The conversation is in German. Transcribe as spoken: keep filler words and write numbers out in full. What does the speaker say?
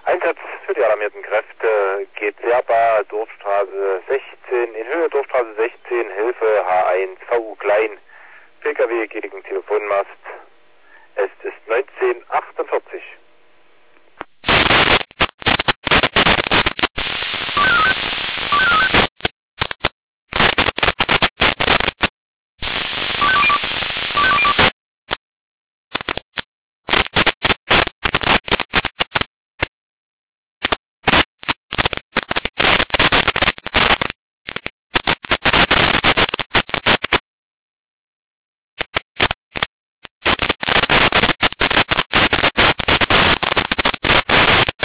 Einsatz für die alarmierten Kräfte geht Serba, Dorfstraße sechzehn, in Höhe Dorfstraße sechzehn, Hilfe H eins, V U klein, P K W gegen Telefonmast. Es ist neunzehn Uhr achtundvierzig.